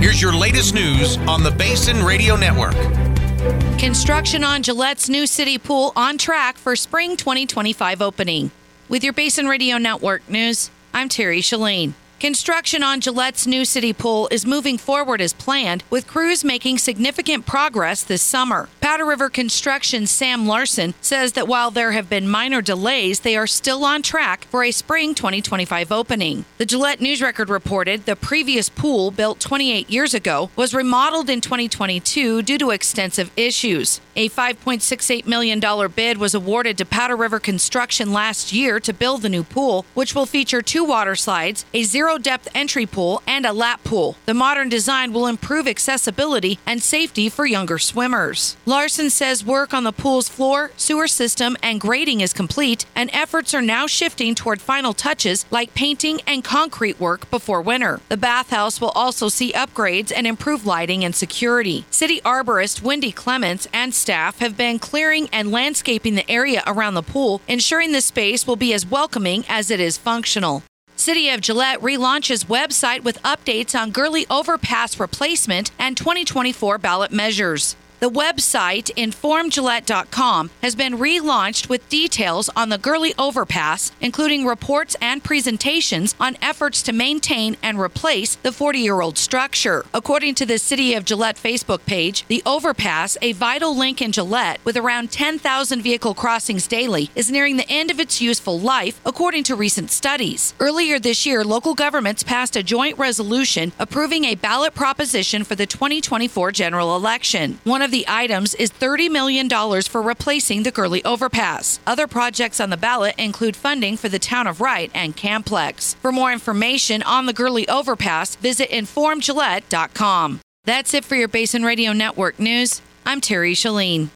Here's your latest news on the Basin Radio Network. Construction on Gillette's new city pool on track for spring 2025 opening. With your Basin Radio Network news, I'm Terry Shalane. Construction on Gillette's new city pool is moving forward as planned, with crews making significant progress this summer. Powder River Construction's Sam Larson says that while there have been minor delays, they are still on track for a spring 2025 opening. The Gillette News Record reported the previous pool, built 28 years ago, was remodeled in 2022 due to extensive issues. A $5.68 million bid was awarded to Powder River Construction last year to build the new pool, which will feature 2 water slides, a zero-depth entry pool, and a lap pool. The modern design will improve accessibility and safety for younger swimmers. Larson says work on the pool's floor, sewer system, and grading is complete, and efforts are now shifting toward final touches like painting and concrete work before winter. The bathhouse will also see upgrades and improved lighting and security. City arborist Wendy Clements and staff have been clearing and landscaping the area around the pool, ensuring the space will be as welcoming as it is functional. City of Gillette relaunches website with updates on Gurley Overpass replacement and 2024 ballot measures. The website, informgillette.com, has been relaunched with details on the Gurley Overpass, including reports and presentations on efforts to maintain and replace the 40-year-old structure. According to the City of Gillette Facebook page, the overpass, a vital link in Gillette with around 10,000 vehicle crossings daily, is nearing the end of its useful life, according to recent studies. Earlier this year, local governments passed a joint resolution approving a ballot proposition for the 2024 general election. One of the items is $30 million for replacing the Gurley Overpass. Other projects on the ballot include funding for the town of Wright and Camplex. For more information on the Gurley Overpass, visit informgillette.com. That's it for your Basin Radio Network news. I'm Terry Shalane.